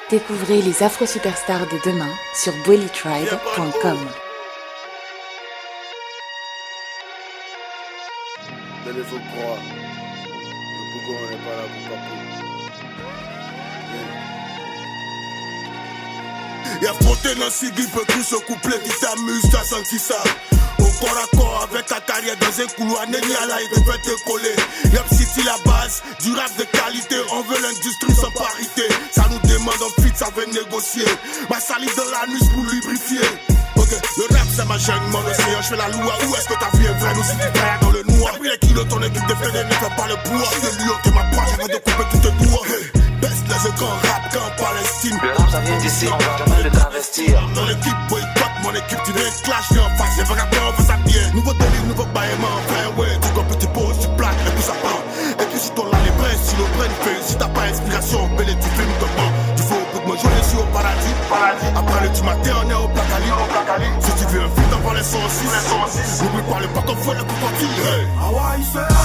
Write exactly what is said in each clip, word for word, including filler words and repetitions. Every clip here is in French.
Découvrez les Afro-Superstars de demain sur bweli tribe point com. Tenez vos croix. Le Bougon n'est pas là pour papier. Y'a frotté dans Sigui, peut plus se coupler qui t'amuse, t'as senti ça. Au corps à corps avec ta carrière dans un couloir, Nenny Allah il devait te coller. Yup City la base, du rap de qualité, on veut l'industrie sans parité. Ça nous demande en fit, ça veut négocier. Ma salive dans la nuit pour lubrifier. Ok, le rap c'est ma chaîne, mon océan, je fais la loi. Où est-ce que ta vie est vraie, nous si tu travailles dans le noir. Puis les kilos, ton équipe de fédé ne fait pas le poids. Si le lion t'es ma proie, je veux de couper tous tes doigts. Hey, baisse les écrans, rap qu'en Palestine. Le rap ça vient d'ici, on va jamais le travestir. Dans l'équipe boycott, mon équipe tu viens clash, viens en face. Les vagabonds, on fait ça bien. Nouveau délire, nouveau baillement, enfin ouais. Tu comptes, tu poses, tu plaques, et puis ça prend. Et puis si ton là les brins, si le brin fait, si t'as pas inspiration, belle et tu filmes ton temps. Tu fais au bout de moi, je suis au paradis. paradis. Après le petit matin, on est au placali. Si tu veux un feat, on va les sons six. N'oublie pas le pas qu'on fait le coup parti. Hey. Hawaii,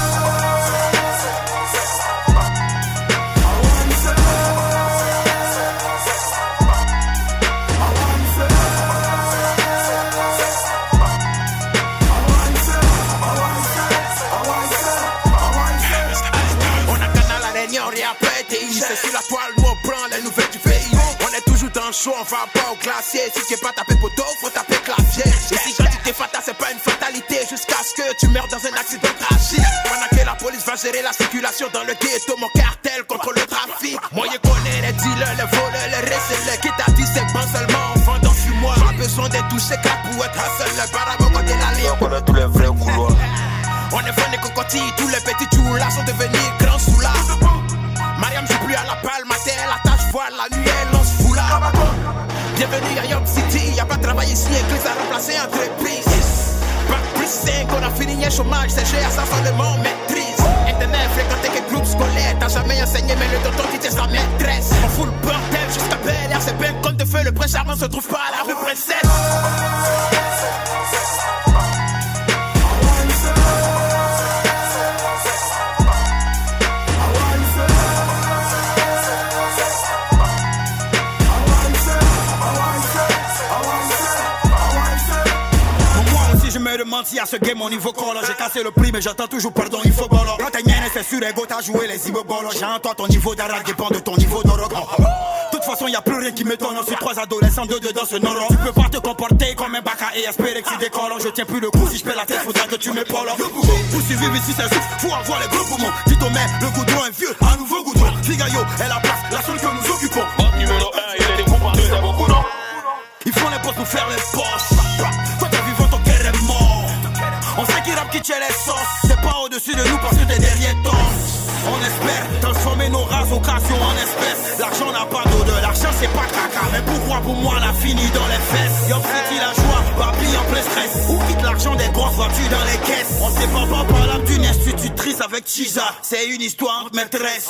c'est sur la toile, nous on prend les nouvelles du pays. On est toujours dans le show, on va pas au glacier. Si tu n'es pas tapé poteau, faut taper clavier. Et si quand tu t'es fatal, c'est pas une fatalité. Jusqu'à ce que tu meurs dans un accident tragique. Pendant que la police va gérer la circulation dans le ghetto, mon cartel contrôle le trafic. Moi je connais les dealers, les voleurs, les récellers. Qui t'a dit c'est bon seulement en vendant fumoir. Pas besoin de toucher cap pour être hustle. Le barabon côté la ligne. On connaît tous les vrais couloirs. On est fan des cocotilles, tous les petits choulas sont devenus grands soulards. Mariam joue plus à la balle, matin, la tâche voile, la nuit elle lance foulard. Bienvenue à York City, y'a pas de travail ici, église à remplacer entreprise. Bac plus cinq, on a fini un chômage, c'est G A ça seulement maîtrise. Internet, fréquenter que groupe scolaire, t'as jamais enseigné, mais le tonton dit c'est sa maîtresse. On fout le bordel jusqu'à Bel Air, c'est bien qu'on te fait, le prince charmant se trouve pas à la rue Princesse. De mentir à ce game au niveau color. J'ai cassé le prix mais j'attends toujours pardon, il faut bolo. Quand t'es nienne c'est sûr ego t'as joué les ibobolos. J'ai en toi ton niveau d'arabe dépend de ton niveau d'oroc. De toute façon y'a plus rien qui m'étonne. On suit trois adolescents, deux dedans ce noro. Tu peux pas te comporter comme un bac à et espérer que tu décolles. Je tiens plus le coup, si je paie la tête faudra que tu m'épaules. Pour survivre ici c'est juste, faut avoir les gros poumons. Dis ton mère, le goudron est vieux, un nouveau goudron. Figayo est la place, la seule que nous occupons. Hop numéro un, il était comparé, c'est beaucoup non. Ils font les postes pour faire les postes. Toi t'es vivant, ton cœur est mort. On sait qui rappe qui tient les sauces. C'est pas au-dessus de nous parce que t'es derrière toi. On espère transformer nos races occasions en espèces. L'argent n'a pas d'odeur, l'argent c'est pas caca. Mais pourquoi pour moi l'a fini dans les fesses? Yop City la joie, papi en plein stress. Où quitte l'argent des grosses voitures dans les caisses? On sait pas pas par l'âme d'une institutrice avec Chiza. C'est une histoire entre maîtresses.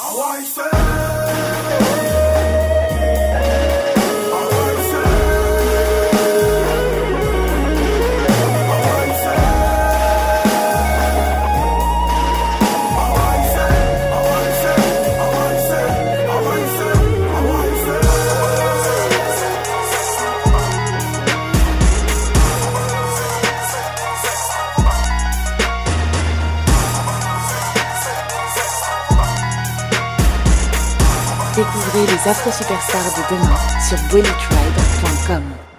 Découvrez les Afro-Superstars de demain sur bweli tribe point com.